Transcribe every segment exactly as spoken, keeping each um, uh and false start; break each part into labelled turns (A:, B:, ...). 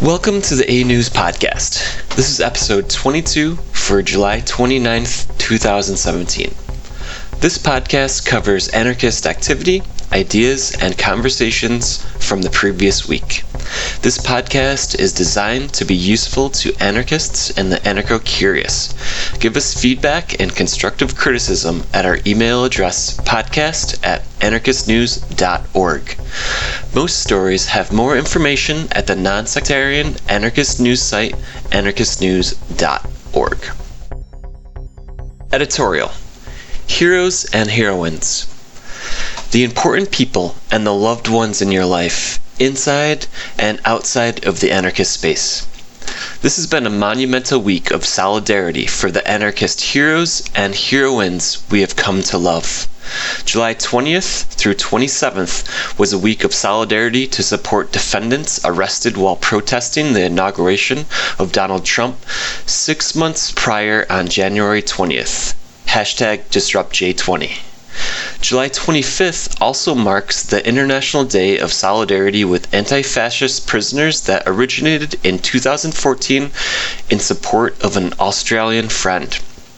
A: Welcome to the A-News Podcast. This is episode twenty-two for July twenty-ninth, twenty seventeen. This podcast covers anarchist activity, ideas, and conversations from the previous week. This podcast is designed to be useful to anarchists and the anarcho-curious. Give us feedback and constructive criticism at our email address podcast at anarchist news dot org. Most stories have more information at the non-sectarian anarchist news site anarchist news dot org. Editorial: Heroes and Heroines. The important people and the loved ones in your life, inside and outside of the anarchist space. This has been a monumental week of solidarity for the anarchist heroes and heroines we have come to love. July twentieth through twenty-seventh was a week of solidarity to support defendants arrested while protesting the inauguration of Donald Trump six months prior on January twentieth. Hashtag Disrupt J twenty. July twenty-fifth also marks the International Day of Solidarity with Anti-Fascist Prisoners that originated in two thousand fourteen in support of an Australian friend.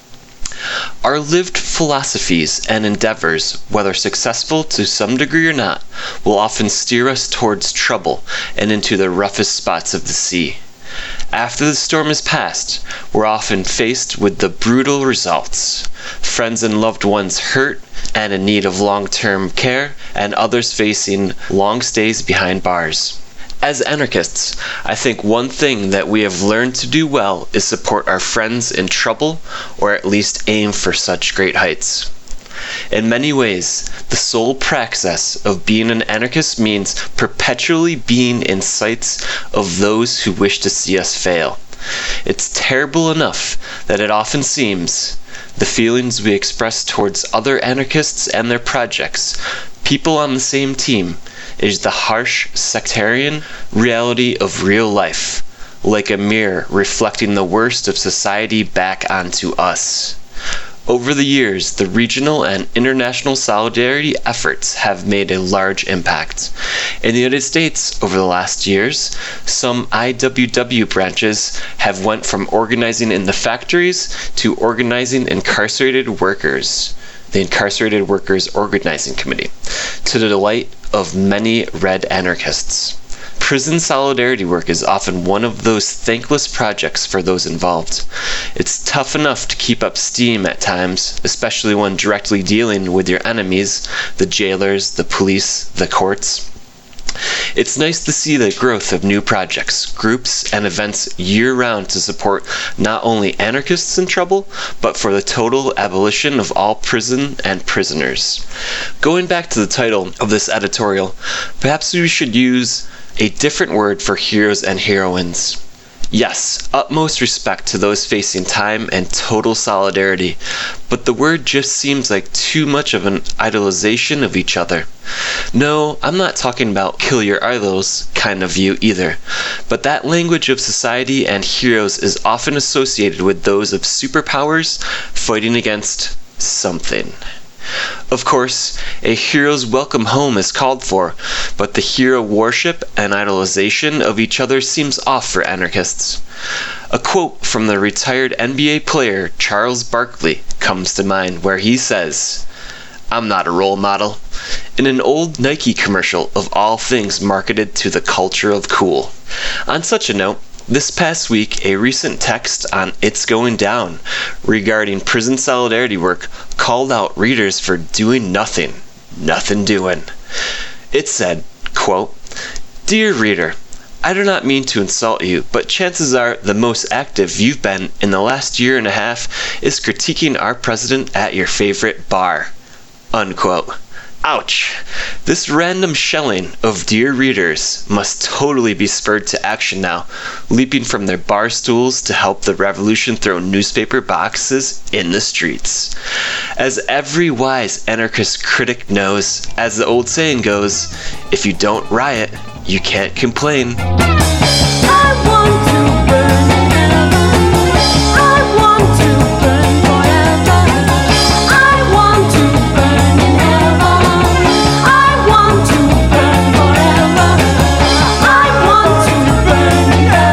A: Our lived philosophies and endeavors, whether successful to some degree or not, will often steer us towards trouble and into the roughest spots of the sea. After the storm is past, we're often faced with the brutal results. Friends and loved ones hurt and in need of long-term care, and others facing long stays behind bars. As anarchists, I think one thing that we have learned to do well is support our friends in trouble, or at least aim for such great heights. In many ways, the sole praxis of being an anarchist means perpetually being in sights of those who wish to see us fail. It's terrible enough that it often seems the feelings we express towards other anarchists and their projects, people on the same team, is the harsh sectarian reality of real life, like a mirror reflecting the worst of society back onto us. Over the years, the regional and international solidarity efforts have made a large impact. In the United States, over the last years, some I W W branches have went from organizing in the factories to organizing incarcerated workers, the Incarcerated Workers Organizing Committee, to the delight of many red anarchists. Prison solidarity work is often one of those thankless projects for those involved. It's tough enough to keep up steam at times, especially when directly dealing with your enemies, the jailers, the police, the courts. It's nice to see the growth of new projects, groups, and events year-round to support not only anarchists in trouble, but for the total abolition of all prison and prisoners. Going back to the title of this editorial, perhaps we should use a different word for heroes and heroines. Yes, utmost respect to those facing time and total solidarity, but the word just seems like too much of an idolization of each other. No, I'm not talking about kill your idols kind of view either, but that language of society and heroes is often associated with those of superpowers fighting against something. Of course, a hero's welcome home is called for, but the hero worship and idolization of each other seems off for anarchists. A quote from the retired N B A player Charles Barkley comes to mind where he says, "I'm not a role model," in an old Nike commercial of all things marketed to the culture of cool. On such a note, this past week, a recent text on It's Going Down regarding prison solidarity work called out readers for doing nothing, nothing doing. It said, quote, "Dear reader, I do not mean to insult you, but chances are the most active you've been in the last year and a half is critiquing our president at your favorite bar." Unquote. Ouch! This random shelling of dear readers must totally be spurred to action now, leaping from their bar stools to help the revolution throw newspaper boxes in the streets. As every wise anarchist critic knows, as the old saying goes, if you don't riot, you can't complain.
B: I want to burn in heaven. I want to burn forever. I want to burn in heaven. I want to burn forever. I want to burn in heaven.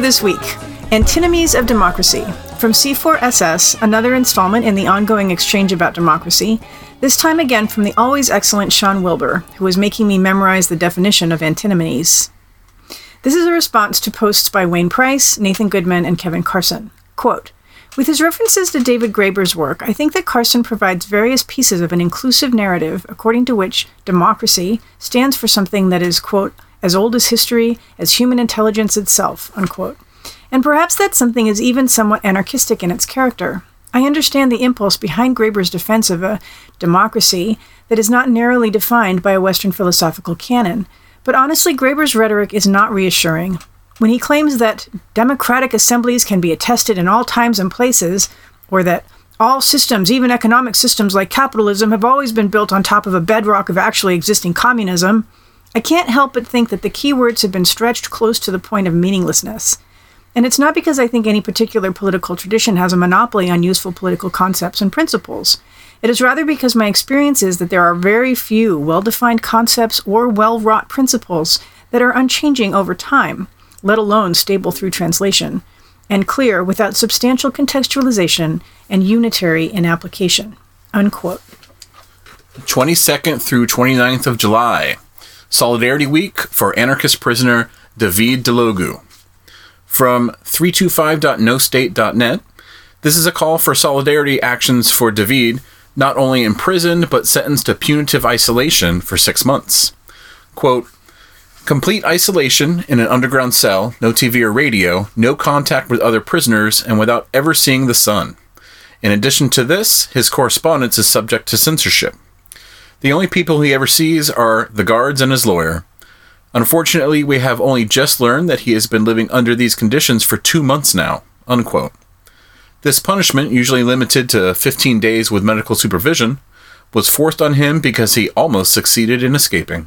C: this week, Antinomies of Democracy. From C four S S, another installment in the ongoing exchange about democracy, this time again from the always excellent Sean Wilbur, who is making me memorize the definition of antinomies. This is a response to posts by Wayne Price, Nathan Goodman, and Kevin Carson. Quote, with his references to David Graeber's work, I think that Carson provides various pieces of an inclusive narrative according to which democracy stands for something that is, quote, as old as history, as human intelligence itself, unquote. And perhaps that something is even somewhat anarchistic in its character. I understand the impulse behind Graeber's defense of a democracy that is not narrowly defined by a Western philosophical canon, but honestly, Graeber's rhetoric is not reassuring. When he claims that democratic assemblies can be attested in all times and places, or that all systems, even economic systems like capitalism, have always been built on top of a bedrock of actually existing communism, I can't help but think that the key words have been stretched close to the point of meaninglessness. And it's not because I think any particular political tradition has a monopoly on useful political concepts and principles. It is rather because my experience is that there are very few well-defined concepts or well-wrought principles that are unchanging over time, let alone stable through translation, and clear without substantial contextualization and unitary in application. Unquote.
D: twenty-second through twenty-ninth of July. Solidarity Week for anarchist prisoner David Delogu. From three two five dot no state dot net, this is a call for solidarity actions for David, not only imprisoned but sentenced to punitive isolation for six months. Quote, complete isolation in an underground cell, no T V or radio, no contact with other prisoners, and without ever seeing the sun. In addition to this, his correspondence is subject to censorship. The only people he ever sees are the guards and his lawyer. Unfortunately, we have only just learned that he has been living under these conditions for two months now. Unquote. This punishment, usually limited to fifteen days with medical supervision, was forced on him because he almost succeeded in escaping.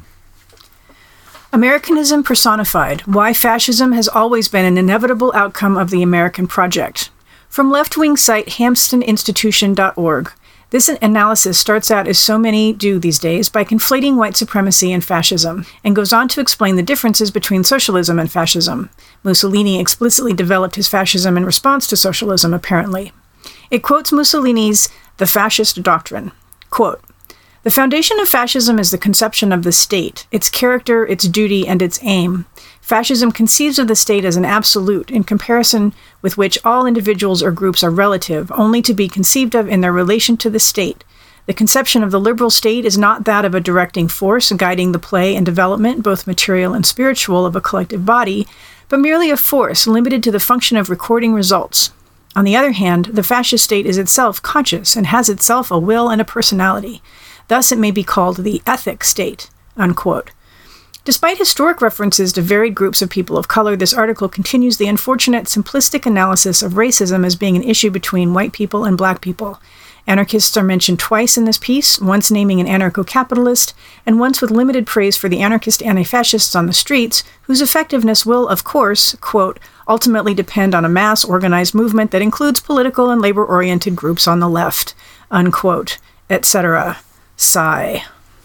C: Americanism personified. Why fascism has always been an inevitable outcome of the American project. From left-wing site hamston institution dot org. This analysis starts out, as so many do these days, by conflating white supremacy and fascism, and goes on to explain the differences between socialism and fascism. Mussolini explicitly developed his fascism in response to socialism, apparently. It quotes Mussolini's The Fascist Doctrine. Quote, the foundation of fascism is the conception of the state, its character, its duty, and its aim. Fascism conceives of the state as an absolute, in comparison with which all individuals or groups are relative, only to be conceived of in their relation to the state. The conception of the liberal state is not that of a directing force guiding the play and development, both material and spiritual, of a collective body, but merely a force limited to the function of recording results. On the other hand, the fascist state is itself conscious and has itself a will and a personality. Thus it may be called the ethic state. Unquote. Despite historic references to varied groups of people of color, this article continues the unfortunate simplistic analysis of racism as being an issue between white people and black people. Anarchists are mentioned twice in this piece, once naming an anarcho-capitalist, and once with limited praise for the anarchist anti-fascists on the streets, whose effectiveness will, of course, quote, ultimately depend on a mass organized movement that includes political and labor-oriented groups on the left, unquote, et cetera. Sigh.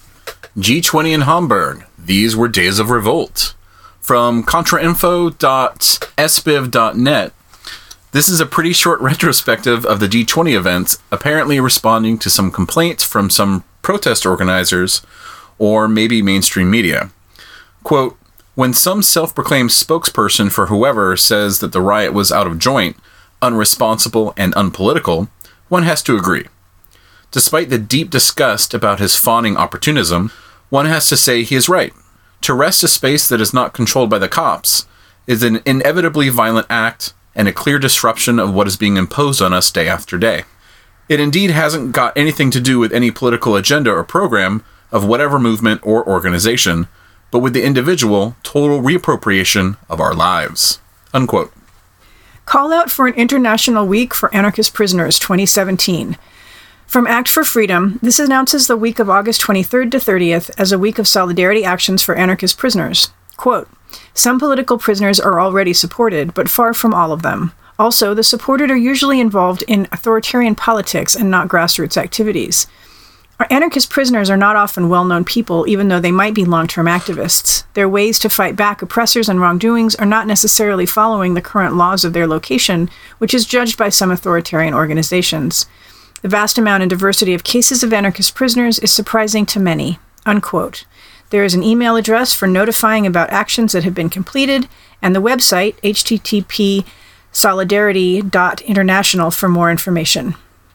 D: G twenty in Hamburg. These were days of revolt. From contrainfo dot s b i v dot net, this is a pretty short retrospective of the G twenty events, apparently responding to some complaints from some protest organizers, or maybe mainstream media. Quote, when some self-proclaimed spokesperson for whoever says that the riot was out of joint, unresponsible, and unpolitical, one has to agree. Despite the deep disgust about his fawning opportunism, one has to say he is right. To wrest a space that is not controlled by the cops is an inevitably violent act and a clear disruption of what is being imposed on us day after day. It indeed hasn't got anything to do with any political agenda or program of whatever movement or organization, but with the individual total reappropriation of our lives. Unquote.
C: Call out for an International Week for Anarchist Prisoners twenty seventeen. From Act for Freedom, this announces the week of August twenty-third to thirtieth as a week of solidarity actions for anarchist prisoners. Quote, some political prisoners are already supported, but far from all of them. Also, the supported are usually involved in authoritarian politics and not grassroots activities. Our anarchist prisoners are not often well-known people, even though they might be long-term activists. Their ways to fight back oppressors and wrongdoings are not necessarily following the current laws of their location, which is judged by some authoritarian organizations. The vast amount and diversity of cases of anarchist prisoners is surprising to many." Unquote. There is an email address for notifying about actions that have been completed, and the website, h t t p solidarity dot international, for more information.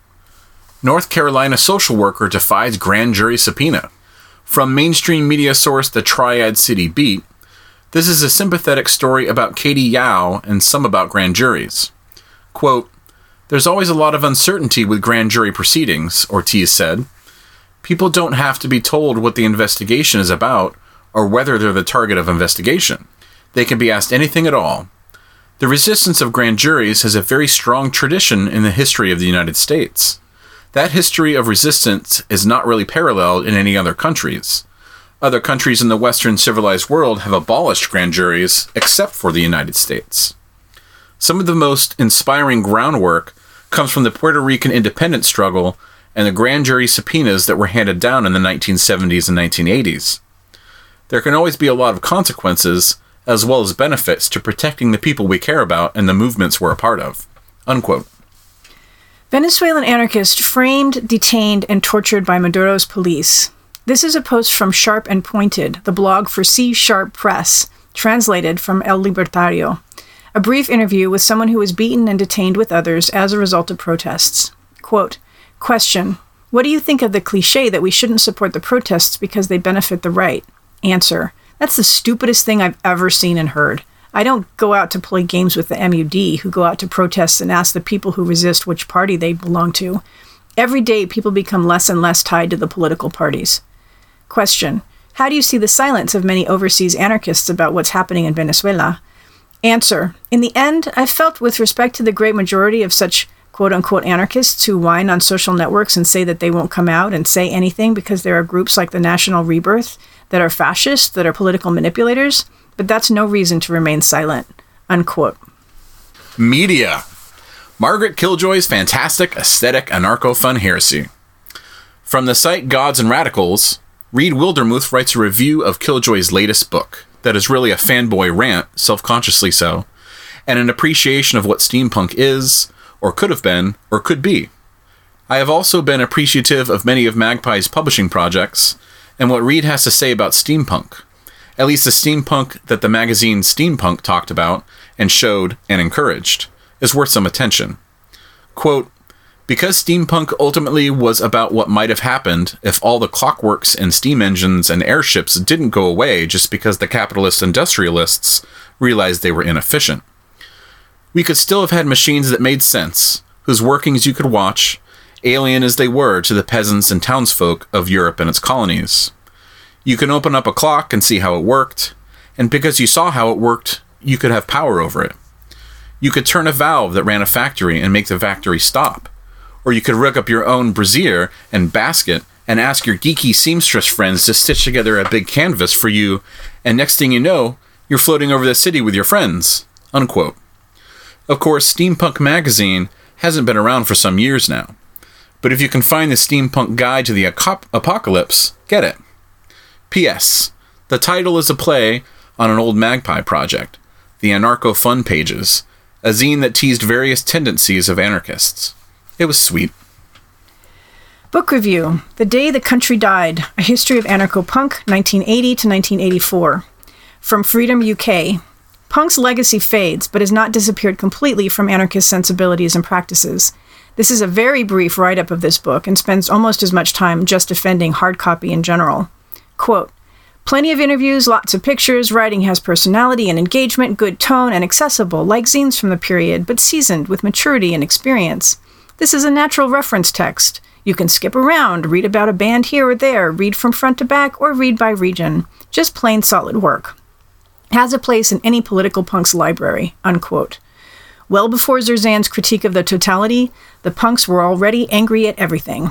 D: North Carolina social worker defies grand jury subpoena. From mainstream media source the Triad City Beat, this is a sympathetic story about Katie Yao and some about grand juries. Quote, "There's always a lot of uncertainty with grand jury proceedings," Ortiz said. "People don't have to be told what the investigation is about or whether they're the target of investigation. They can be asked anything at all. The resistance of grand juries has a very strong tradition in the history of the United States. That history of resistance is not really paralleled in any other countries. Other countries in the Western civilized world have abolished grand juries, except for the United States. Some of the most inspiring groundwork comes from the Puerto Rican independence struggle and the grand jury subpoenas that were handed down in the nineteen seventies and nineteen eighties. There can always be a lot of consequences, as well as benefits, to protecting the people we care about and the movements we're a part of." Unquote.
C: Venezuelan anarchist framed, detained, and tortured by Maduro's police. This is a post from Sharp and Pointed, the blog for C Sharp Press, translated from El Libertario. A brief interview with someone who was beaten and detained with others as a result of protests. Quote, "Question. What do you think of the cliche that we shouldn't support the protests because they benefit the right? Answer. That's the stupidest thing I've ever seen and heard. I don't go out to play games with the M U D, who go out to protests and ask the people who resist which party they belong to. Every day, people become less and less tied to the political parties." Question. How do you see the silence of many overseas anarchists about what's happening in Venezuela? Answer. In the end, I've felt with respect to the great majority of such quote-unquote anarchists who whine on social networks and say that they won't come out and say anything because there are groups like the National Rebirth that are fascist, that are political manipulators, but that's no reason to remain silent. Unquote.
D: Media. Margaret Killjoy's fantastic, aesthetic, anarcho-fun heresy. From the site Gods and Radicals, Reed Wildermuth writes a review of Killjoy's latest book that is really a fanboy rant, self-consciously so, and an appreciation of what steampunk is, or could have been, or could be. I have also been appreciative of many of Magpie's publishing projects, and what Reed has to say about steampunk. At least the steampunk that the magazine Steampunk talked about and showed and encouraged is worth some attention. Quote, "Because steampunk ultimately was about what might have happened if all the clockworks and steam engines and airships didn't go away just because the capitalist industrialists realized they were inefficient. We could still have had machines that made sense, whose workings you could watch, alien as they were to the peasants and townsfolk of Europe and its colonies. You can open up a clock and see how it worked, and because you saw how it worked, you could have power over it. You could turn a valve that ran a factory and make the factory stop. Or you could rig up your own brassiere and basket and ask your geeky seamstress friends to stitch together a big canvas for you, and next thing you know, you're floating over the city with your friends." Unquote. Of course, Steampunk magazine hasn't been around for some years now, but if you can find the Steampunk Guide to the Acop- Apocalypse, get it. P S. The title is a play on an old Magpie project, the Anarcho Fun Pages, a zine that teased various tendencies of anarchists. It was sweet.
C: Book review. The Day the Country Died, A History of Anarcho-Punk, nineteen eighty to nineteen eighty-four. From Freedom U K. Punk's legacy fades, but has not disappeared completely from anarchist sensibilities and practices. This is a very brief write-up of this book and spends almost as much time just defending hard copy in general. Quote, "Plenty of interviews, lots of pictures, writing has personality and engagement, good tone, and accessible, like zines from the period, but seasoned with maturity and experience. This is a natural reference text. You can skip around, read about a band here or there, read from front to back, or read by region. Just plain solid work. Has a place in any political punk's library." Unquote. Well before Zerzan's critique of the totality, the punks were already angry at everything.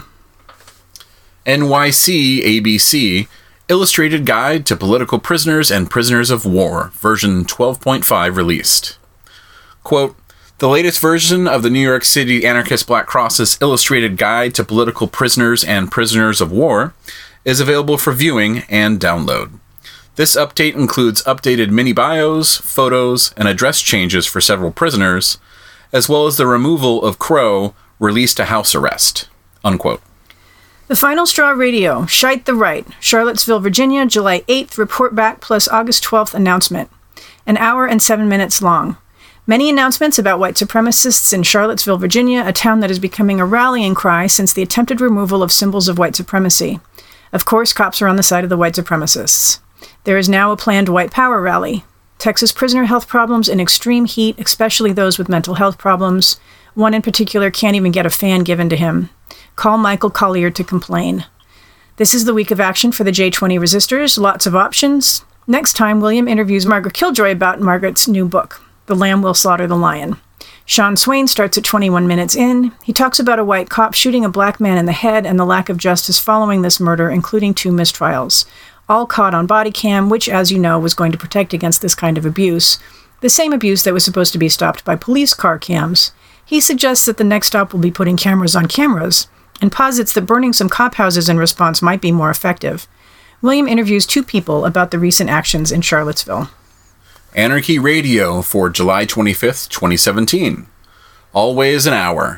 D: N Y C A B C Illustrated Guide to Political Prisoners and Prisoners of War, version twelve point five released. Quote, The latest version of the New York City Anarchist Black Cross's Illustrated Guide to Political Prisoners and Prisoners of War is available for viewing and download. This update includes updated mini bios, photos, and address changes for several prisoners, as well as the removal of Crow, released to house arrest. Unquote.
C: The Final Straw Radio, Shite the Right, Charlottesville, Virginia, July eighth, report back plus August twelfth announcement. An hour and seven minutes long. Many announcements about white supremacists in Charlottesville, Virginia, a town that is becoming a rallying cry since the attempted removal of symbols of white supremacy. Of course, cops are on the side of the white supremacists. There is now a planned white power rally. Texas prisoner health problems in extreme heat, especially those with mental health problems. One in particular can't even get a fan given to him. Call Michael Collier to complain. This is the week of action for the J twenty resistors. Lots of options. Next time, William interviews Margaret Killjoy about Margaret's new book, The Lamb Will Slaughter the Lion. Sean Swain starts at twenty-one minutes in. He talks about a white cop shooting a black man in the head and the lack of justice following this murder, including two mistrials. All caught on body cam, which, as you know, was going to protect against this kind of abuse. The same abuse that was supposed to be stopped by police car cams. He suggests that the next stop will be putting cameras on cameras, and posits that burning some cop houses in response might be more effective. William interviews two people about the recent actions in Charlottesville.
D: Anarchy Radio for July twenty-fifth, twenty seventeen. Always an hour.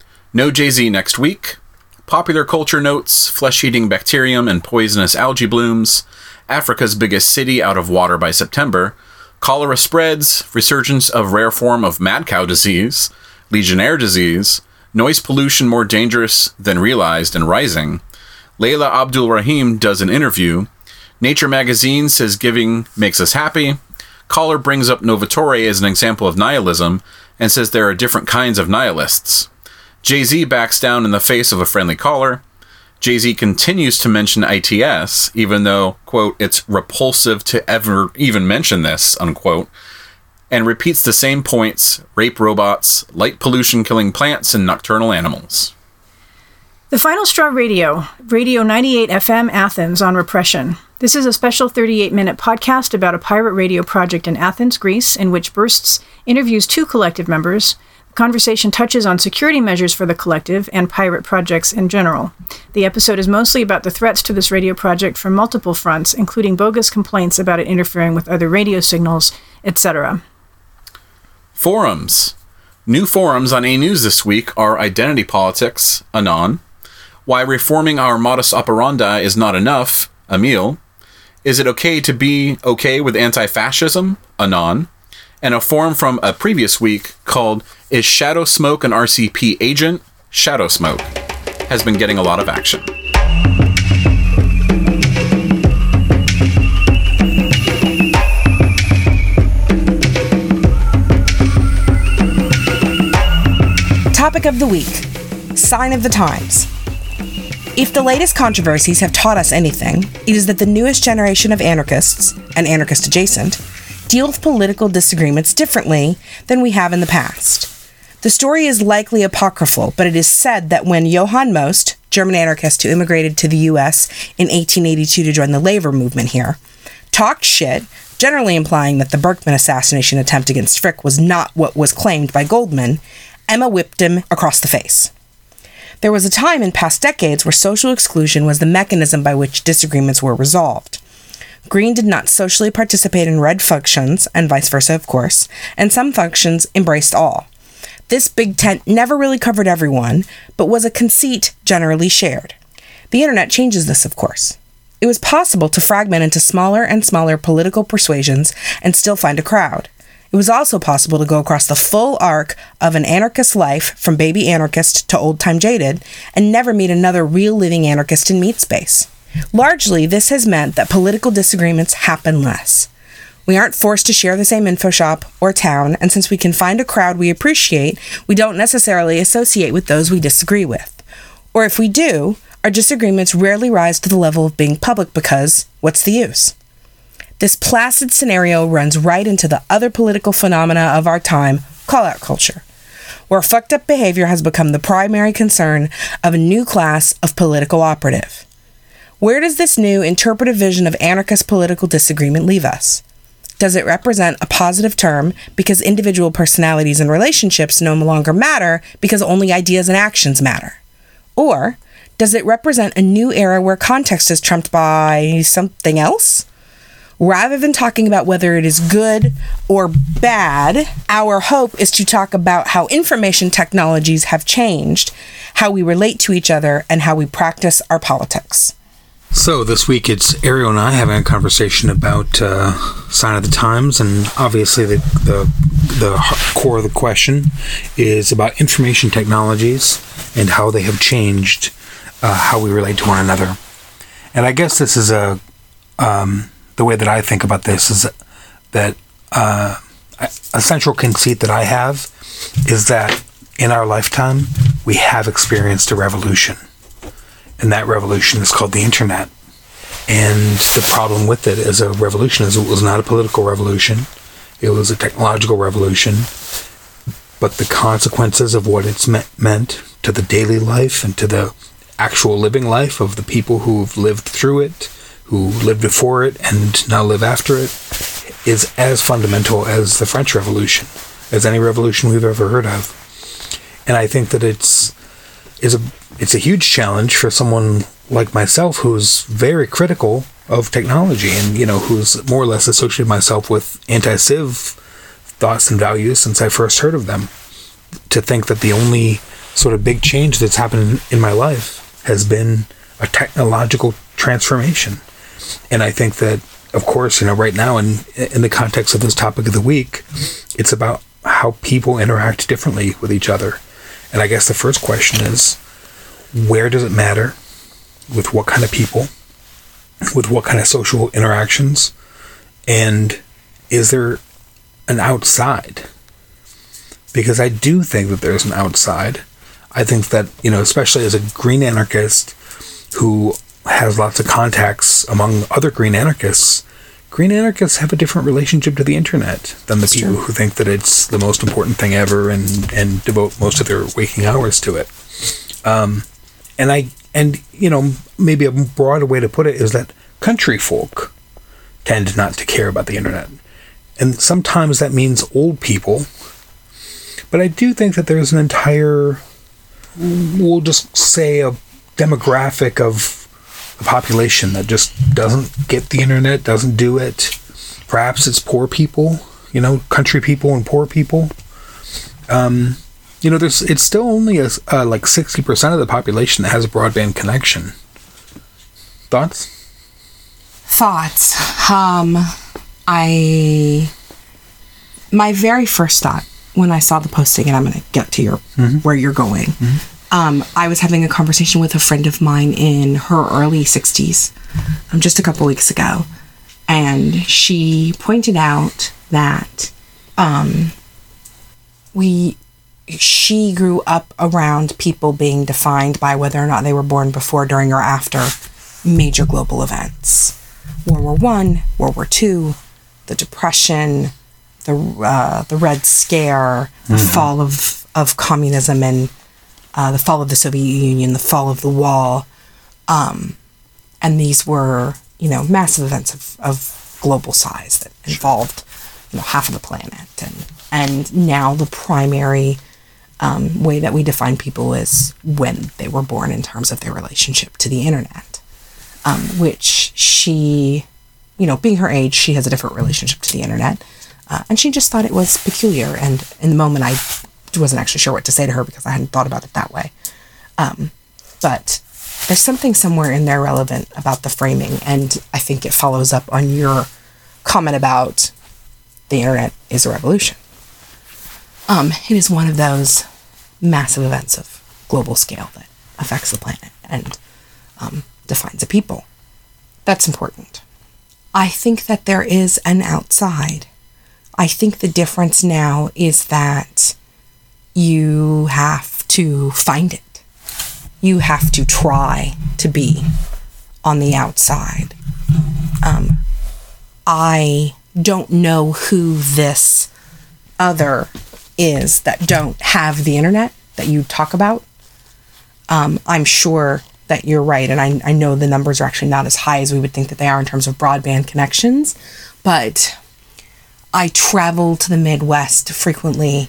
D: No Jay-Z next week. Popular culture notes, flesh-eating bacterium and poisonous algae blooms, Africa's biggest city out of water by September, cholera spreads, resurgence of rare form of mad cow disease, Legionnaire disease, noise pollution more dangerous than realized and rising, Layla Abdul Rahim does an interview, Nature magazine says giving makes us happy, Caller brings up Novatore as an example of nihilism and says there are different kinds of nihilists. Jay-Z backs down in the face of a friendly caller. Jay-Z continues to mention I T S, even though, quote, it's repulsive to ever even mention this, unquote, and repeats the same points: rape robots, light pollution killing plants and nocturnal animals.
C: The Final Straw Radio, Radio ninety-eight F M Athens on repression. This is a special thirty-eight minute podcast about a pirate radio project in Athens, Greece, in which Bursts interviews two collective members. The conversation touches on security measures for the collective and pirate projects in general. The episode is mostly about the threats to this radio project from multiple fronts, including bogus complaints about it interfering with other radio signals, et cetera.
D: Forums. New forums on A News this week are Identity Politics, Anon, Why Reforming Our Modus Operandi is Not Enough, Emil, Is It Okay to Be Okay with Anti-Fascism, Anon, and a forum from a previous week called Is Shadow Smoke an R C P Agent? Shadow Smoke has been getting a lot of action.
E: Topic of the week. Sign of the times. If the latest controversies have taught us anything, it is that the newest generation of anarchists, and anarchist adjacent, deal with political disagreements differently than we have in the past. The story is likely apocryphal, but it is said that when Johann Most, German anarchist who immigrated to the U S in eighteen eighty-two to join the labor movement here, talked shit, generally implying that the Berkman assassination attempt against Frick was not what was claimed by Goldman, Emma whipped him across the face. There was a time in past decades where social exclusion was the mechanism by which disagreements were resolved. Green did not socially participate in red functions, and vice versa, of course, and some functions embraced all. This big tent never really covered everyone, but was a conceit generally shared. The internet changes this, of course. It was possible to fragment into smaller and smaller political persuasions and still find a crowd. It was also possible to go across the full arc of an anarchist life from baby anarchist to old-time jaded and never meet another real living anarchist in meat space. Largely, this has meant that political disagreements happen less. We aren't forced to share the same info shop or town, and since we can find a crowd we appreciate, we don't necessarily associate with those we disagree with. Or if we do, our disagreements rarely rise to the level of being public because, what's the use? This placid scenario runs right into the other political phenomena of our time, call-out culture, where fucked up behavior has become the primary concern of a new class of political operative. Where does this new interpretive vision of anarchist political disagreement leave us? Does it represent a positive term because individual personalities and relationships no longer matter because only ideas and actions matter? Or does it represent a new era where context is trumped by something else? Rather than talking about whether it is good or bad, our hope is to talk about how information technologies have changed, how we relate to each other, and how we practice our politics.
F: So this week it's Ariel and I having a conversation about uh, Sign of the Times, and obviously the, the the core of the question is about information technologies and how they have changed uh, how we relate to one another. And I guess this is a um, the way that I think about this is that uh, a central conceit that I have is that in our lifetime we have experienced a revolution. And that revolution is called the internet. And the problem with it as a revolution is it was not a political revolution. It was a technological revolution. But the consequences of what it's me- meant to the daily life and to the actual living life of the people who've lived through it, who lived before it and now live after it, is as fundamental as the French Revolution, as any revolution we've ever heard of. And I think that it's is a it's a huge challenge for someone like myself who's very critical of technology and, you know, who's more or less associated myself with anti-civ thoughts and values since I first heard of them, to think that the only sort of big change that's happened in my life has been a technological transformation. And I think that, of course, you know, right now in in the context of this topic of the week, it's about how people interact differently with each other. And I guess the first question is, where does it matter? With what kind of people? With what kind of social interactions? And is there an outside? Because I do think that there's an outside. I think that, you know, especially as a green anarchist who has lots of contacts among other green anarchists, green anarchists have a different relationship to the internet than the
E: That's
F: people
E: true.
F: who think that it's the most important thing ever and, and devote most of their waking hours to it. Um, and I, and, you know, maybe a broader way to put it is that country folk tend not to care about the internet. And sometimes that means old people. But I do think that there's an entire, we'll just say, a demographic of the population that just doesn't get the internet, doesn't do it. Perhaps it's poor people, you know, country people and poor people. Um, you know, there's it's still only a, uh, like sixty percent of the population that has a broadband connection. Thoughts?
E: Thoughts. Um, I, my very first thought when I saw the posting, and I'm going to get to your mm-hmm. where you're going. Mm-hmm. Um, I was having a conversation with a friend of mine in her early sixties, um, just a couple weeks ago, and she pointed out that um, we she grew up around people being defined by whether or not they were born before, during, or after major global events. World War One, World War Two, the Depression, the uh, the Red Scare, the mm-hmm. fall of, of communism, and uh, the fall of the Soviet Union, the fall of the wall. Um, and these were, you know, massive events of, of global size that involved, you know, half of the planet. And, and now the primary um, way that we define people is when they were born in terms of their relationship to the internet. Um, which she, you know, being her age, she has a different relationship to the internet. Uh, and she just thought it was peculiar. And in the moment, I wasn't actually sure what to say to her because I hadn't thought about it that way. Um, but there's something somewhere in there relevant about the framing. And I think it follows up on your comment about the internet is a revolution. Um, it is one of those massive events of global scale that affects the planet and um, defines a people. That's important. I think that there is an outside. I think the difference now is that you have to find it. You have to try to be on the outside. Um, I don't know who this other is that don't have the internet that you talk about. Um, I'm sure that you're right, and I, I know the numbers are actually not as high as we would think that they are in terms of broadband connections, but I travel to the Midwest frequently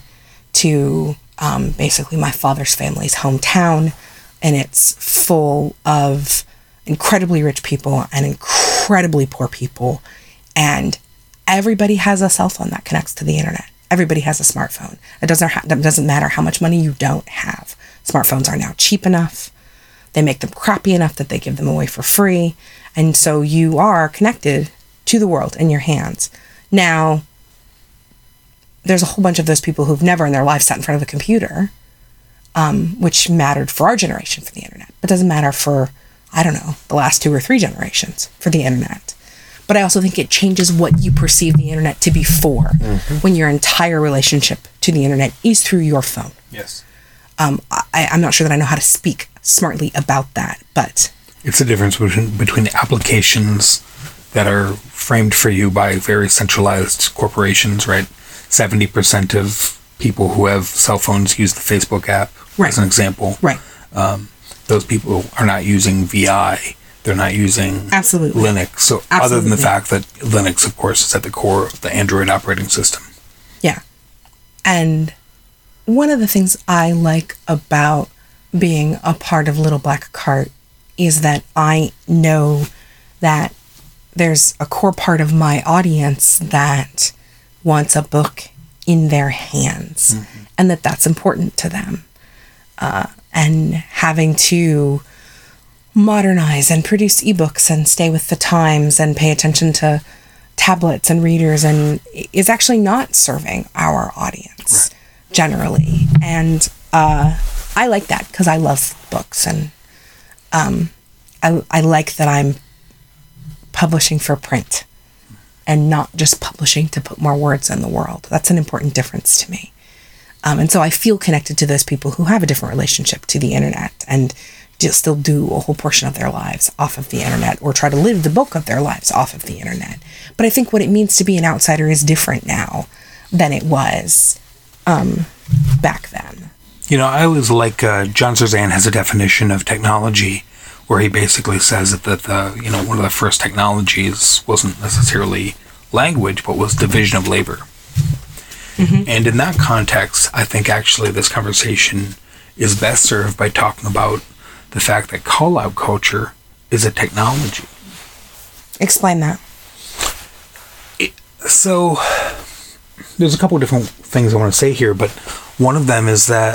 E: to um, basically my father's family's hometown, and it's full of incredibly rich people and incredibly poor people, and everybody has a cell phone that connects to the internet. Everybody has a smartphone. It doesn't ha- it doesn't matter how much money you don't have. Smartphones are now cheap enough. They make them crappy enough that they give them away for free, and so you are connected to the world in your hands. Now, there's a whole bunch of those people who've never in their life sat in front of a computer, um, which mattered for our generation for the internet, but doesn't matter for, I don't know, the last two or three generations for the internet. But I also think it changes what you perceive the internet to be for mm-hmm. when your entire relationship to the internet is through your phone.
F: Yes.
E: Um, I, I'm not sure that I know how to speak smartly about that, but...
F: It's the difference between, between the applications that are framed for you by very centralized corporations, right? seventy percent of people who have cell phones use the Facebook app,
E: right.
F: as an example.
E: Right.
F: Um, those people are not using V I. They're not using
E: Absolutely.
F: Linux. So
E: Absolutely.
F: Other than the fact that Linux, of course, is at the core of the Android operating system.
E: Yeah. And one of the things I like about being a part of Little Black Cart is that I know that there's a core part of my audience that wants a book in their hands, mm-hmm. and that that's important to them. Uh, and having to modernize and produce ebooks and stay with the times and pay attention to tablets and readers and is actually not serving our audience right. generally. And uh, I like that because I love books, and um, I, I like that I'm publishing for print and not just publishing to put more words in the world. That's an important difference to me. Um, and so I feel connected to those people who have a different relationship to the internet and just still do a whole portion of their lives off of the internet or try to live the bulk of their lives off of the internet. But I think what it means to be an outsider is different now than it was um, back then.
F: You know, I always like uh, John Zerzan has a definition of technology where he basically says that, that the, you know, one of the first technologies wasn't necessarily language, but was division of labor. Mm-hmm. And in that context, I think actually this conversation is best served by talking about the fact that call-out culture is a technology.
E: Explain that.
F: It, so, there's a couple of different things I want to say here, but one of them is that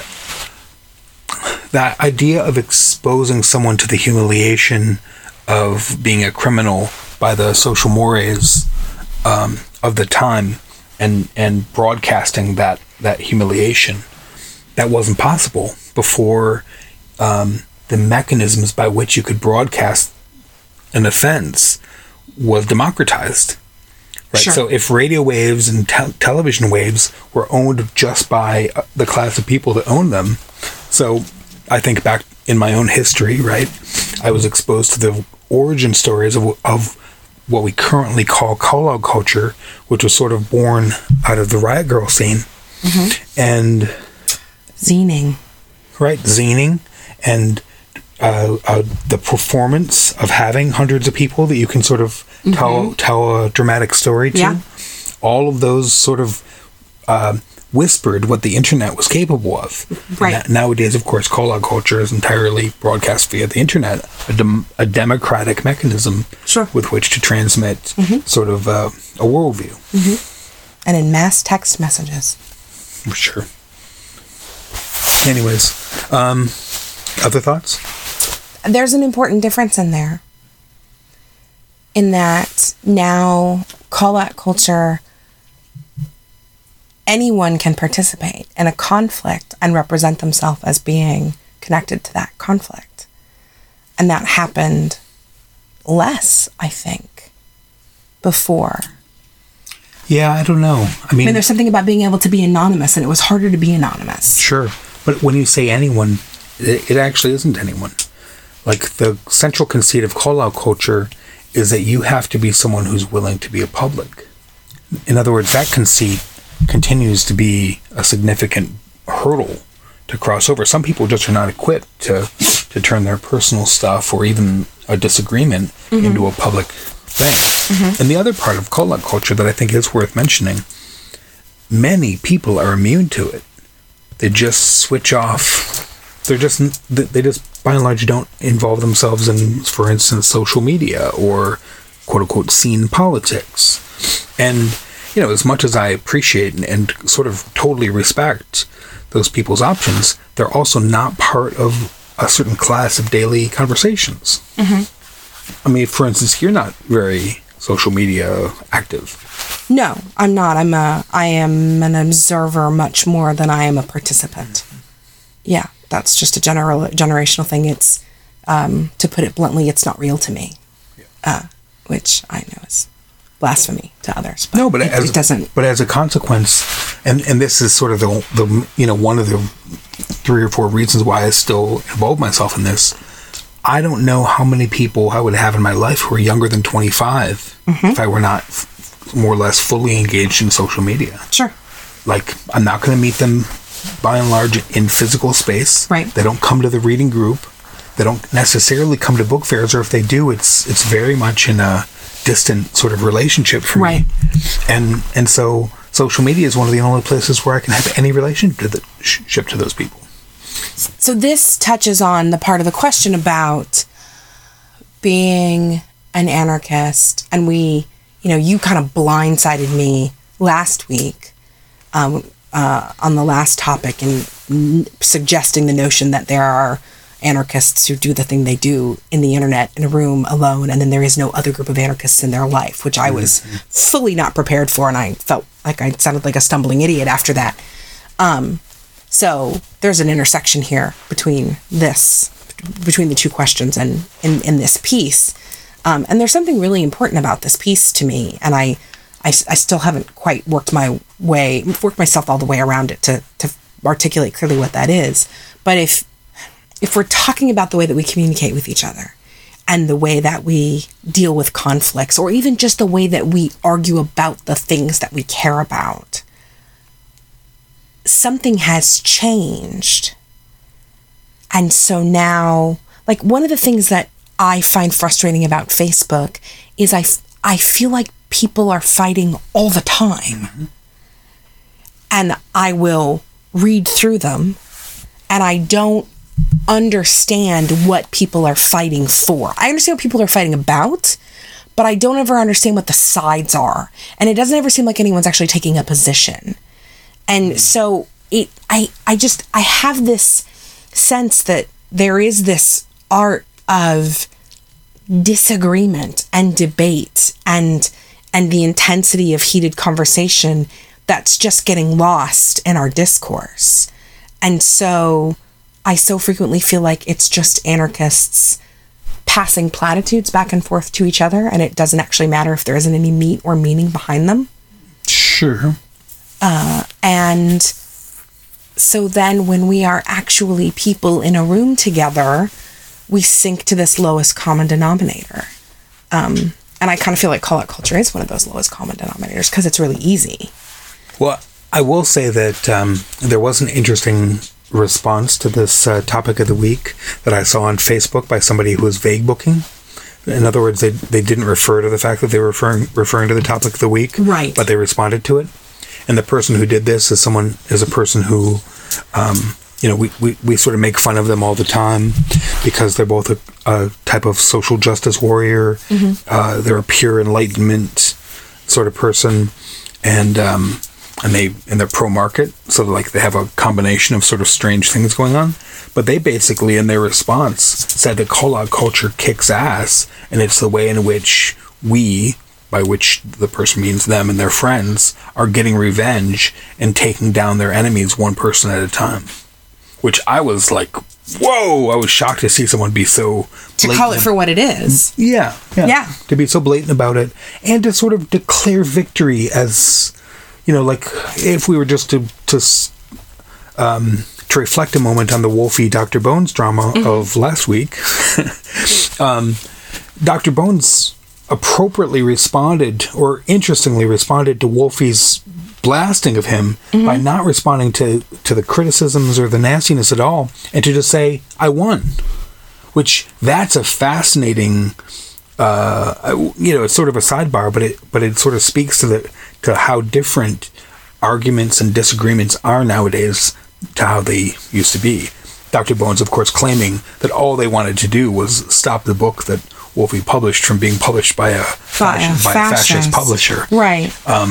F: that idea of exposing someone to the humiliation of being a criminal by the social mores um, of the time and and broadcasting that, that humiliation, that wasn't possible before um, the mechanisms by which you could broadcast an offense was democratized. Right.
E: Sure.
F: So if radio waves and te- television waves were owned just by the class of people that owned them, so I think back in my own history, right, I was exposed to the origin stories of, of what we currently call call-out culture, which was sort of born out of the Riot Grrrl scene. Mm-hmm. And
E: Zining.
F: Right, zining, and uh, uh, the performance of having hundreds of people that you can sort of mm-hmm. tell tell a dramatic story to.
E: Yeah.
F: All of those sort of uh, whispered what the internet was capable of.
E: Right.
F: Na- nowadays, of course, call-out culture is entirely broadcast via the internet, a, dem- a democratic mechanism
E: sure.
F: with which to transmit mm-hmm. sort of uh, a worldview.
E: Mm-hmm. And in mass text messages.
F: Sure. Anyways, um, other thoughts?
E: There's an important difference in there. In that now, call-out culture, anyone can participate in a conflict and represent themselves as being connected to that conflict. And that happened less, I think, before.
F: Yeah, I don't know. I mean,
E: I mean, there's something about being able to be anonymous, and it was harder to be anonymous.
F: Sure. But when you say anyone, it, it actually isn't anyone. Like, the central conceit of call-out culture is that you have to be someone who's willing to be a public. In other words, that conceit continues to be a significant hurdle to cross over. Some people just are not equipped to to turn their personal stuff or even a disagreement mm-hmm. into a public thing. Mm-hmm. And the other part of call-out culture that I think is worth mentioning many people are immune to it. They just switch off. They're just, they just, by and large, don't involve themselves in, for instance, social media or quote-unquote scene politics. And, you know, as much as I appreciate and, and sort of totally respect those people's options, they're also not part of a certain class of daily conversations. Mm-hmm. I mean, for instance, you're not very social media active.
E: No, I'm not. I'm a, I am an observer much more than I am a participant. Yeah, that's just a general generational thing. It's, um, to put it bluntly, it's not real to me, uh, which I know is blasphemy to others. But
F: no, but
E: it,
F: as
E: it doesn't.
F: But as a consequence, and and this is sort of the the you know one of the three or four reasons why I still involve myself in this. I don't know how many people I would have in my life who are younger than twenty-five mm-hmm. if I were not f- more or less fully engaged in social media.
E: Sure.
F: Like, I'm not going to meet them, by and large, in physical space.
E: Right.
F: They don't come to the reading group. They don't necessarily come to book fairs, or if they do, it's it's very much in a distant sort of relationship for
E: right.
F: me. And and so social media is one of the only places where I can have any relationship to, the, ship to those people.
E: So this touches on the part of the question about being an anarchist, and we, you know, you kind of blindsided me last week um, uh, on the last topic and n- suggesting the notion that there are anarchists who do the thing they do in the internet in a room alone, and then there is no other group of anarchists in their life, which I was mm-hmm. fully not prepared for, and I felt like I sounded like a stumbling idiot after that. Um, so there's an intersection here between this, between the two questions and in, in this piece. Um, and there's something really important about this piece to me, and I, I, I still haven't quite worked my way, worked myself all the way around it to, to articulate clearly what that is. But if If we're talking about the way that we communicate with each other and the way that we deal with conflicts, or even just the way that we argue about the things that we care about, something has changed. And so now, like, one of the things that I find frustrating about Facebook is I, f- I feel like people are fighting all the time. Mm-hmm. And I will read through them, and I don't understand what people are fighting for. I understand what people are fighting about, but I don't ever understand what the sides are. And it doesn't ever seem like anyone's actually taking a position. And so it, I, I just, I have this sense that there is this art of disagreement and debate and, and the intensity of heated conversation that's just getting lost in our discourse. And so I so frequently feel like it's just anarchists passing platitudes back and forth to each other, and it doesn't actually matter if there isn't any meat or meaning behind them.
F: Sure.
E: Uh, and so then when we are actually people in a room together, we sink to this lowest common denominator. Um, and I kind of feel like call-out culture is one of those lowest common denominators because it's really easy.
F: Well, I will say that um, there was an interesting response to this uh, topic of the week that I saw on Facebook by somebody who was vague booking. In other words, they they didn't refer to the fact that they were referring referring to the topic of the week,
E: right?
F: But they responded to it. And the person who did this is someone is a person who, um, you know, we, we, we sort of make fun of them all the time because they're both a, a type of social justice warrior. Mm-hmm. Uh, they're a pure enlightenment sort of person, and um, and they and they're pro-market, so like they have a combination of sort of strange things going on. But they basically, in their response, said that call-out culture kicks ass, and it's the way in which we, by which the person means them and their friends, are getting revenge and taking down their enemies one person at a time. Which I was like, whoa! I was shocked to see someone be so blatant.
E: To call it for what it is.
F: Yeah, yeah.
E: Yeah.
F: To be so blatant about it, and to sort of declare victory as, you know, like if we were just to to um, to reflect a moment on the Wolfie Doctor Bones drama mm-hmm. of last week. um, Doctor Bones appropriately responded, or interestingly responded, to Wolfie's blasting of him mm-hmm. by not responding to, to the criticisms or the nastiness at all, and to just say, I won. Which, that's a fascinating, uh, you know, it's sort of a sidebar, but it but it sort of speaks to the to how different arguments and disagreements are nowadays to how they used to be. Doctor Bones, of course, claiming that all they wanted to do was stop the book that Wolfe published from being published by a,
E: By a
F: fascist, by a fascist
E: fascist.
F: publisher.
E: Right.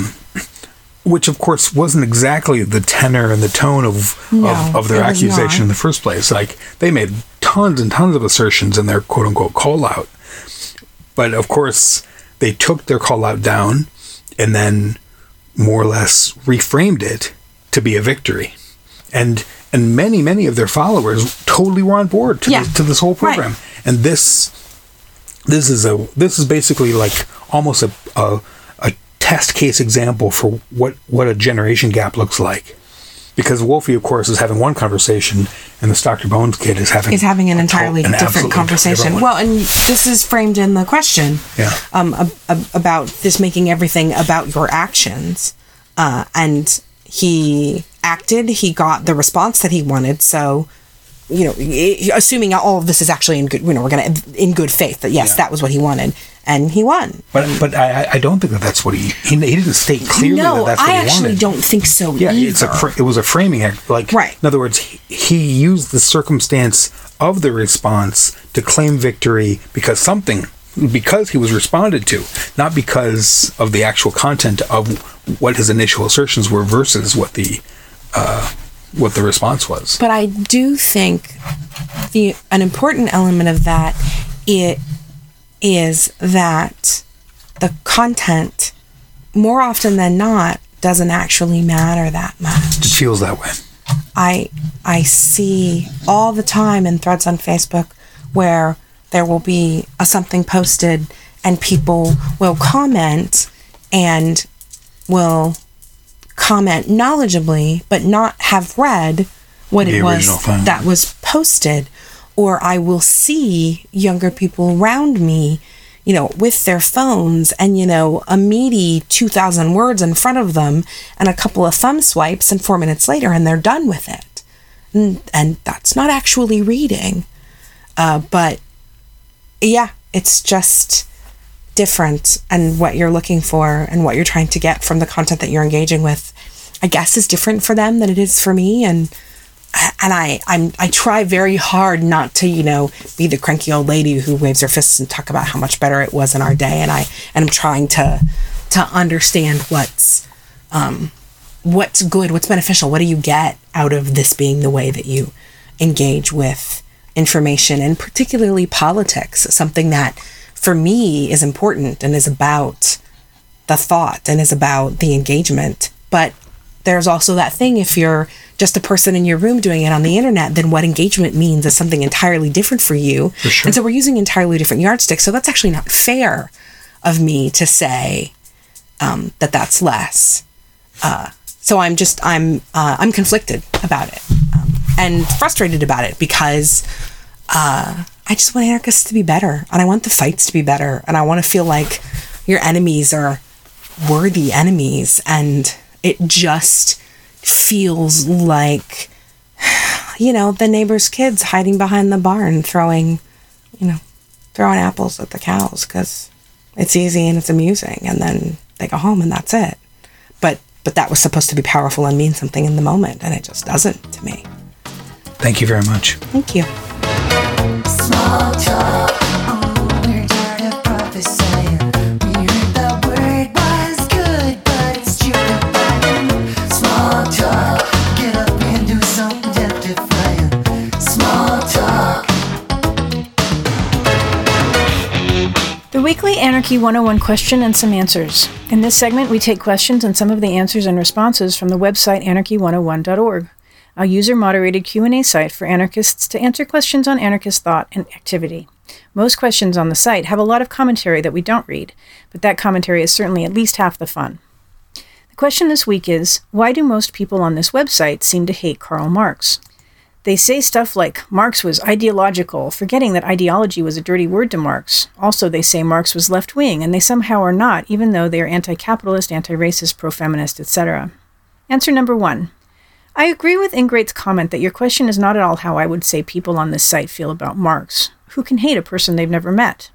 F: Which, of course, wasn't exactly the tenor and the tone of
E: No,
F: of, of their
E: it was
F: accusation
E: not.
F: in the first place. Like, they made tons and tons of assertions in their quote-unquote call-out. But, of course, they took their call-out down and then more or less reframed it to be a victory. And and many, many of their followers totally were on board to,
E: Yeah.
F: this, to this whole program.
E: Right.
F: And this this is a this is basically like almost a, a a test case example for what what a generation gap looks like, because Wolfe, of course, is having one conversation and this Doctor Bones kid is having
E: Is having an
F: a to-
E: entirely
F: an
E: different
F: absolutely
E: conversation.
F: different one.
E: Well, and this is framed in the question.
F: Yeah.
E: Um, ab- ab- about this making everything about your actions, uh, and he acted. He got the response that he wanted. So, you know, i- assuming all of this is actually in good, you know, we're gonna in good faith that yes,
F: Yeah.
E: that was what he wanted, and he won.
F: But but I I don't think that that's what he he, he didn't state clearly
E: no,
F: that that's what
E: I
F: he
E: actually
F: wanted.
E: don't think so
F: Yeah,
E: either.
F: it's a fr- it was a framing act. Like,
E: Right.
F: in other words, he, he used the circumstance of the response to claim victory because something, because he was responded to, not because of the actual content of what his initial assertions were versus what the uh, what the response was.
E: But I do think the an important element of that it is that the content, more often than not, doesn't actually matter that much.
F: It feels that way.
E: I I see all the time in threads on Facebook where there will be a something posted and people will comment and will comment knowledgeably but not have read what
F: The
E: it
F: original
E: was
F: thing.
E: that was posted. Or I will see younger people around me, you know, with their phones and, you know, a meaty two thousand words in front of them and a couple of thumb swipes and four minutes later and they're done with it. And, and that's not actually reading. Uh, but yeah, it's just different, and what you're looking for and what you're trying to get from the content that you're engaging with, I guess, is different for them than it is for me. And and I I'm I try very hard not to, you know, be the cranky old lady who waves her fists and talk about how much better it was in our day. And I and I'm trying to to understand what's um what's good, what's beneficial, what do you get out of this being the way that you engage with information, and particularly politics, something that for me is important and is about the thought and is about the engagement. But there's also that thing, if you're just a person in your room doing it on the internet, then what engagement means is something entirely different for you.
F: For sure.
E: And so we're using entirely different yardsticks. So that's actually not fair of me to say um, that that's less. Uh, so I'm just, I'm, uh, I'm conflicted about it um, and frustrated about it because uh, I just want anarchists to be better, and I want the fights to be better, and I want to feel like your enemies are worthy enemies, and it just feels like, you know, the neighbor's kids hiding behind the barn throwing, you know, throwing apples at the cows because it's easy and it's amusing, and then they go home and that's it. But but that was supposed to be powerful and mean something in the moment, and it just doesn't to me.
F: Thank you very much.
E: Thank you.
B: Small talk. Oh, we're tired of prophesying. We heard the word was good, but it's stupefying. Small talk. Get up and do something death-defying. Small talk.
C: The weekly Anarchy one oh one question and some answers. In this segment, we take questions and some of the answers and responses from the website anarchy one oh one dot org, a user-moderated Q and A site for anarchists to answer questions on anarchist thought and activity. Most questions on the site have a lot of commentary that we don't read, but that commentary is certainly at least half the fun. The question this week is, why do most people on this website seem to hate Karl Marx? They say stuff like Marx was ideological, forgetting that ideology was a dirty word to Marx. Also, they say Marx was left-wing, and they somehow are not, even though they are anti-capitalist, anti-racist, pro-feminist, et cetera. Answer number one. I agree with Ingrate's comment that your question is not at all how I would say people on this site feel about Marx. Who can hate a person they've never met?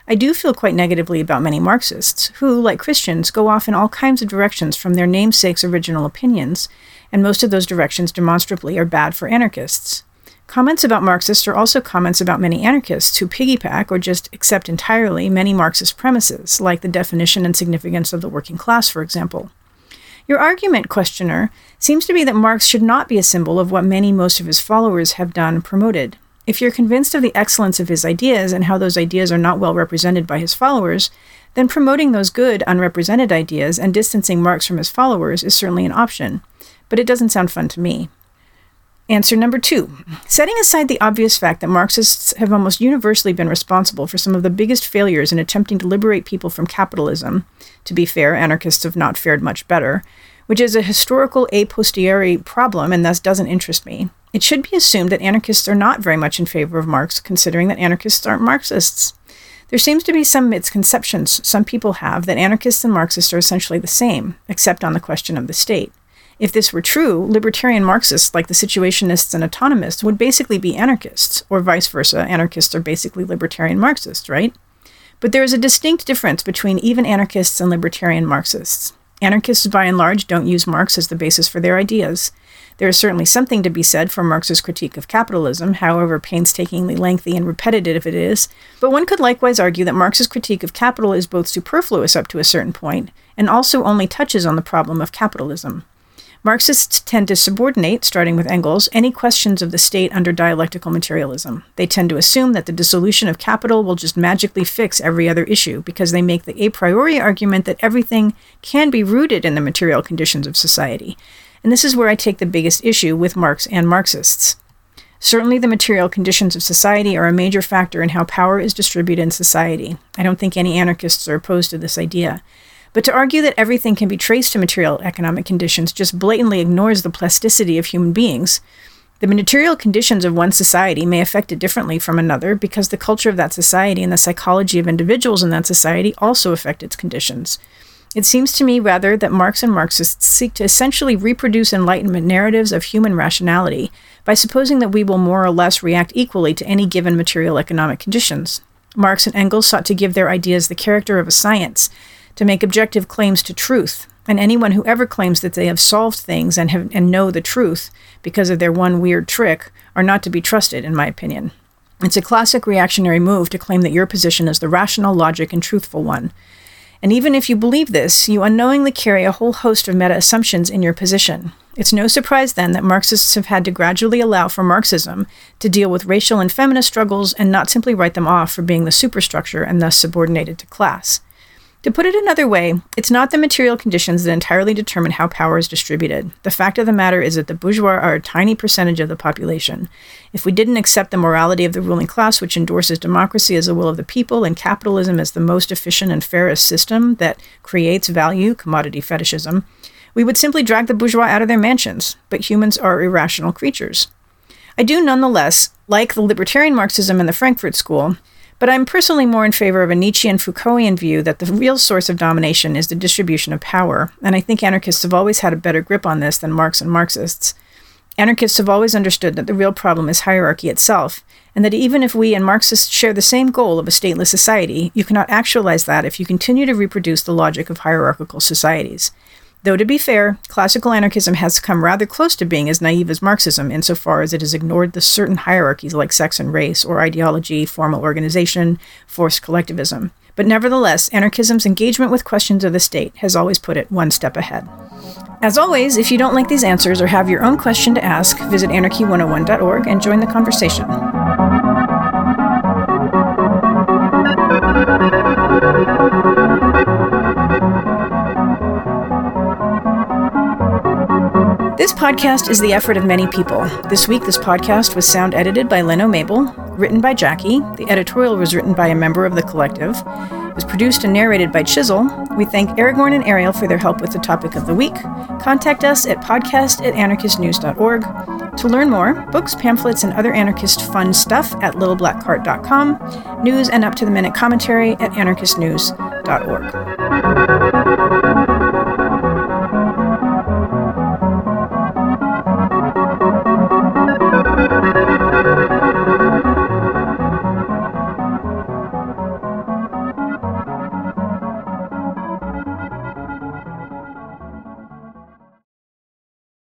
C: I do feel quite negatively about many Marxists, who, like Christians, go off in all kinds of directions from their namesake's original opinions, and most of those directions demonstrably are bad for anarchists. Comments about Marxists are also comments about many anarchists who piggyback or just accept entirely many Marxist premises, like the definition and significance of the working class, for example. Your argument, questioner, seems to be that Marx should not be a symbol of what many most of his followers have done and promoted. If you're convinced of the excellence of his ideas and how those ideas are not well represented by his followers, then promoting those good, unrepresented ideas and distancing Marx from his followers is certainly an option. But it doesn't sound fun to me. Answer number two. Setting aside the obvious fact that Marxists have almost universally been responsible for some of the biggest failures in attempting to liberate people from capitalism, to be fair, anarchists have not fared much better, which is a historical a posteriori problem and thus doesn't interest me, it should be assumed that anarchists are not very much in favor of Marx, considering that anarchists aren't Marxists. There seems to be some misconceptions some people have that anarchists and Marxists are essentially the same, except on the question of the state. If this were true, libertarian Marxists, like the situationists and autonomists, would basically be anarchists, or vice versa, anarchists are basically libertarian Marxists, right? But there is a distinct difference between even anarchists and libertarian Marxists. Anarchists, by and large, don't use Marx as the basis for their ideas. There is certainly something to be said for Marx's critique of capitalism, however painstakingly lengthy and repetitive it is, but one could likewise argue that Marx's critique of capital is both superfluous up to a certain point, and also only touches on the problem of capitalism. Marxists tend to subordinate, starting with Engels, any questions of the state under dialectical materialism. They tend to assume that the dissolution of capital will just magically fix every other issue, because they make the a priori argument that everything can be rooted in the material conditions of society. And this is where I take the biggest issue with Marx and Marxists. Certainly the material conditions of society are a major factor in how power is distributed in society. I don't think any anarchists are opposed to this idea. But to argue that everything can be traced to material economic conditions just blatantly ignores the plasticity of human beings. The material conditions of one society may affect it differently from another because the culture of that society and the psychology of individuals in that society also affect its conditions. It seems to me, rather, that Marx and Marxists seek to essentially reproduce Enlightenment narratives of human rationality by supposing that we will more or less react equally to any given material economic conditions. Marx and Engels sought to give their ideas the character of a science, to make objective claims to truth, and anyone who ever claims that they have solved things and have and know the truth because of their one weird trick are not to be trusted, in my opinion. It's a classic reactionary move to claim that your position is the rational, logic, and truthful one. And even if you believe this, you unknowingly carry a whole host of meta-assumptions in your position. It's no surprise, then, that Marxists have had to gradually allow for Marxism to deal with racial and feminist struggles and not simply write them off for being the superstructure and thus subordinated to class. To put it another way, it's not the material conditions that entirely determine how power is distributed. The fact of the matter is that the bourgeois are a tiny percentage of the population. If we didn't accept the morality of the ruling class, which endorses democracy as the will of the people and capitalism as the most efficient and fairest system that creates value, commodity fetishism, we would simply drag the bourgeois out of their mansions. But humans are irrational creatures. I do nonetheless like the libertarian Marxism and the Frankfurt School, but I'm personally more in favor of a Nietzschean Foucaultian view that the real source of domination is the distribution of power, and I think anarchists have always had a better grip on this than Marx and Marxists. Anarchists have always understood that the real problem is hierarchy itself, and that even if we and Marxists share the same goal of a stateless society, you cannot actualize that if you continue to reproduce the logic of hierarchical societies. Though, to be fair, classical anarchism has come rather close to being as naive as Marxism insofar as it has ignored the certain hierarchies like sex and race, or ideology, formal organization, forced collectivism. But nevertheless, anarchism's engagement with questions of the state has always put it one step ahead. As always, if you don't like these answers or have your own question to ask, visit anarchy one oh one dot org and join the conversation. This podcast is the effort of many people. This week, this podcast was sound edited by Leno Mabel, written by Jackie. The editorial was written by a member of the collective. It was produced and narrated by Chisel. We thank Aragorn and Ariel for their help with the topic of the week. Contact us at podcast at anarchist news dot org. To learn more, books, pamphlets, and other anarchist fun stuff at little black cart dot com. News and up-to-the-minute commentary at anarchist news dot org.